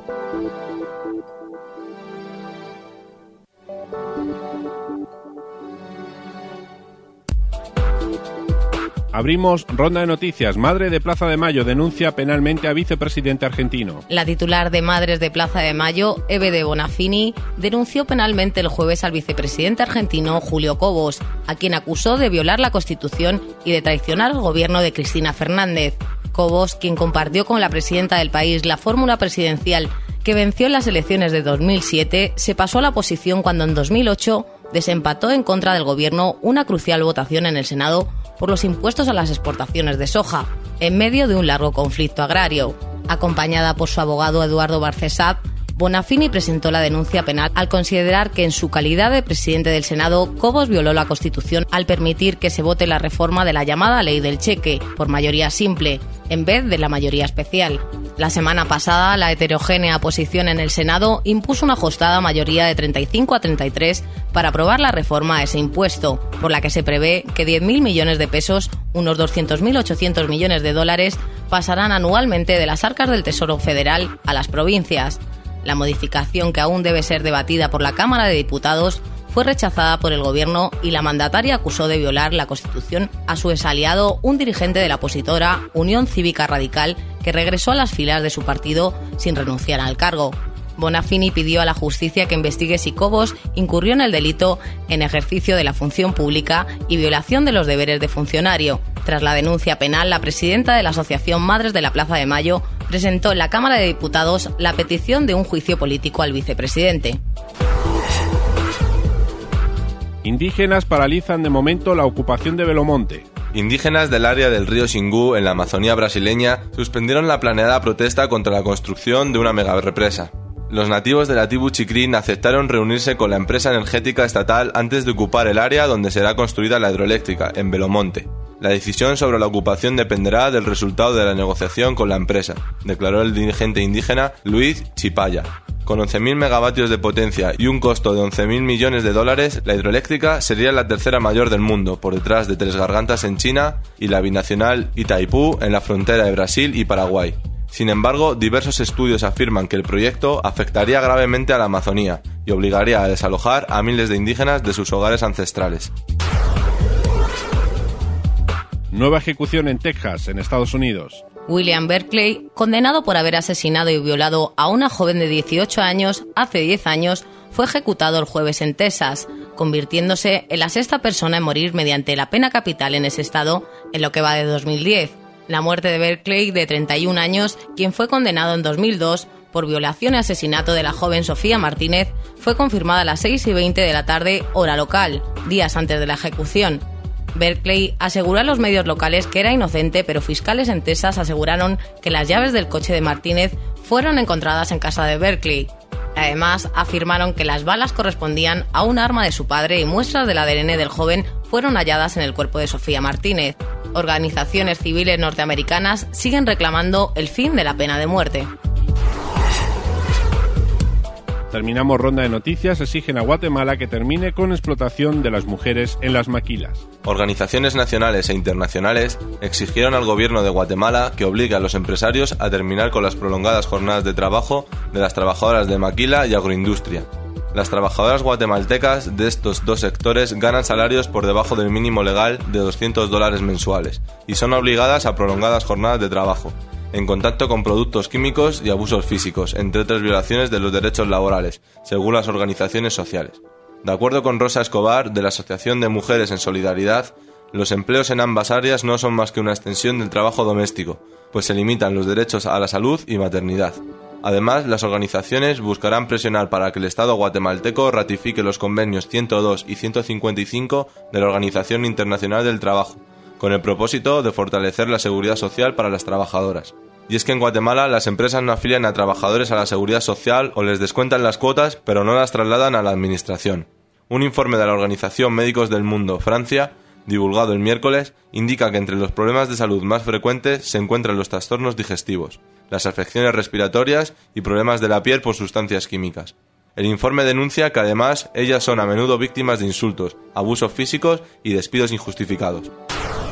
Abrimos ronda de noticias. Madre de Plaza de Mayo denuncia penalmente a vicepresidente argentino. La titular de Madres de Plaza de Mayo, Eve de Bonafini, denunció penalmente el jueves al vicepresidente argentino Julio Cobos, a quien acusó de violar la Constitución y de traicionar al gobierno de Cristina Fernández. Cobos, quien compartió con la presidenta del país la fórmula presidencial que venció en las elecciones de 2007, se pasó a la oposición cuando en 2008 desempató en contra del gobierno una crucial votación en el Senado por los impuestos a las exportaciones de soja, en medio de un largo conflicto agrario. Acompañada por su abogado Eduardo Barcesat, Bonafini presentó la denuncia penal al considerar que en su calidad de presidente del Senado, Cobos violó la Constitución al permitir que se vote la reforma de la llamada Ley del Cheque, por mayoría simple, en vez de la mayoría especial. La semana pasada, la heterogénea oposición en el Senado impuso una ajustada mayoría de 35 a 33 para aprobar la reforma a ese impuesto, por la que se prevé que 10.000 millones de pesos, unos 200.800 millones de dólares, pasarán anualmente de las arcas del Tesoro Federal a las provincias. La modificación, que aún debe ser debatida por la Cámara de Diputados, fue rechazada por el gobierno y la mandataria acusó de violar la Constitución a su exaliado, un dirigente de la opositora Unión Cívica Radical, que regresó a las filas de su partido sin renunciar al cargo. Bonafini pidió a la justicia que investigue si Cobos incurrió en el delito en ejercicio de la función pública y violación de los deberes de funcionario. Tras la denuncia penal, la presidenta de la Asociación Madres de la Plaza de Mayo presentó en la Cámara de Diputados la petición de un juicio político al vicepresidente. Indígenas paralizan de momento la ocupación de Belomonte. Indígenas del área del río Xingu, en la Amazonía brasileña, suspendieron la planeada protesta contra la construcción de una megarepresa. Los nativos de la tribu Chikrin aceptaron reunirse con la empresa energética estatal antes de ocupar el área donde será construida la hidroeléctrica, en Belomonte. La decisión sobre la ocupación dependerá del resultado de la negociación con la empresa, declaró el dirigente indígena Luis Chipaya. Con 11.000 megavatios de potencia y un costo de 11.000 millones de dólares, la hidroeléctrica sería la tercera mayor del mundo, por detrás de Tres Gargantas en China y la binacional Itaipú en la frontera de Brasil y Paraguay. Sin embargo, diversos estudios afirman que el proyecto afectaría gravemente a la Amazonía y obligaría a desalojar a miles de indígenas de sus hogares ancestrales. Nueva ejecución en Texas, en Estados Unidos. William Berkeley, condenado por haber asesinado y violado a una joven de 18 años hace 10 años, fue ejecutado el jueves en Texas, convirtiéndose en la sexta persona en morir mediante la pena capital en ese estado en lo que va de 2010. La muerte de Berkeley, de 31 años, quien fue condenado en 2002 por violación y asesinato de la joven Sofía Martínez, fue confirmada a las 6:20 de la tarde, hora local, días antes de la ejecución. Berkeley aseguró a los medios locales que era inocente, pero fiscales en Texas aseguraron que las llaves del coche de Martínez fueron encontradas en casa de Berkeley. Además, afirmaron que las balas correspondían a un arma de su padre y muestras del ADN del joven fueron halladas en el cuerpo de Sofía Martínez. Organizaciones civiles norteamericanas siguen reclamando el fin de la pena de muerte. Terminamos ronda de noticias. Exigen a Guatemala que termine con explotación de las mujeres en las maquilas. Organizaciones nacionales e internacionales exigieron al gobierno de Guatemala que obligue a los empresarios a terminar con las prolongadas jornadas de trabajo de las trabajadoras de maquila y agroindustria. Las trabajadoras guatemaltecas de estos dos sectores ganan salarios por debajo del mínimo legal de $200 mensuales y son obligadas a prolongadas jornadas de trabajo, en contacto con productos químicos y abusos físicos, entre otras violaciones de los derechos laborales, según las organizaciones sociales. De acuerdo con Rosa Escobar, de la Asociación de Mujeres en Solidaridad, los empleos en ambas áreas no son más que una extensión del trabajo doméstico, pues se limitan los derechos a la salud y maternidad. Además, las organizaciones buscarán presionar para que el Estado guatemalteco ratifique los convenios 102 y 155 de la Organización Internacional del Trabajo, con el propósito de fortalecer la seguridad social para las trabajadoras. Y es que en Guatemala las empresas no afilian a trabajadores a la seguridad social o les descuentan las cuotas, pero no las trasladan a la administración. Un informe de la Organización Médicos del Mundo, Francia, divulgado el miércoles, indica que entre los problemas de salud más frecuentes se encuentran los trastornos digestivos, las afecciones respiratorias y problemas de la piel por sustancias químicas. El informe denuncia que además ellas son a menudo víctimas de insultos, abusos físicos y despidos injustificados.